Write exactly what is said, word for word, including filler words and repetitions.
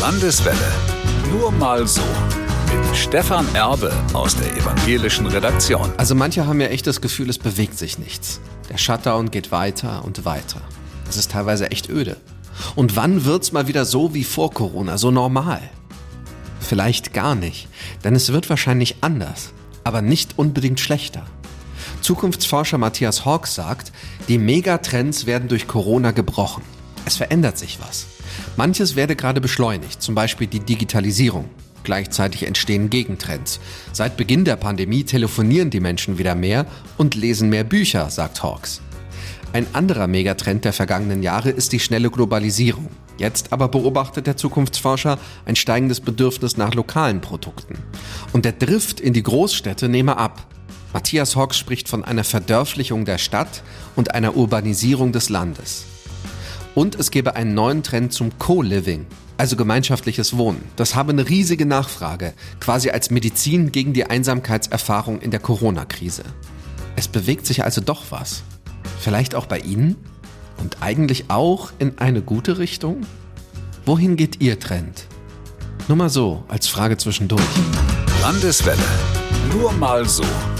Landeswelle. Nur mal so. Mit Stefan Erbe aus der evangelischen Redaktion. Also manche haben ja echt das Gefühl, es bewegt sich nichts. Der Shutdown geht weiter und weiter. Es ist teilweise echt öde. Und wann wird's mal wieder so wie vor Corona, so normal? Vielleicht gar nicht, denn es wird wahrscheinlich anders, aber nicht unbedingt schlechter. Zukunftsforscher Matthias Hawkes sagt, die Megatrends werden durch Corona gebrochen. Es verändert sich was. Manches werde gerade beschleunigt, zum Beispiel die Digitalisierung. Gleichzeitig entstehen Gegentrends. Seit Beginn der Pandemie telefonieren die Menschen wieder mehr und lesen mehr Bücher, sagt Hawkes. Ein anderer Megatrend der vergangenen Jahre ist die schnelle Globalisierung. Jetzt aber beobachtet der Zukunftsforscher ein steigendes Bedürfnis nach lokalen Produkten. Und der Drift in die Großstädte nehme ab. Matthias Hawkes spricht von einer Verdörflichung der Stadt und einer Urbanisierung des Landes. Und es gebe einen neuen Trend zum Co-Living, also gemeinschaftliches Wohnen. Das habe eine riesige Nachfrage, quasi als Medizin gegen die Einsamkeitserfahrung in der Corona-Krise. Es bewegt sich also doch was. Vielleicht auch bei Ihnen? Und eigentlich auch in eine gute Richtung? Wohin geht Ihr Trend? Nur mal so, als Frage zwischendurch. Landeswelle. Nur mal so.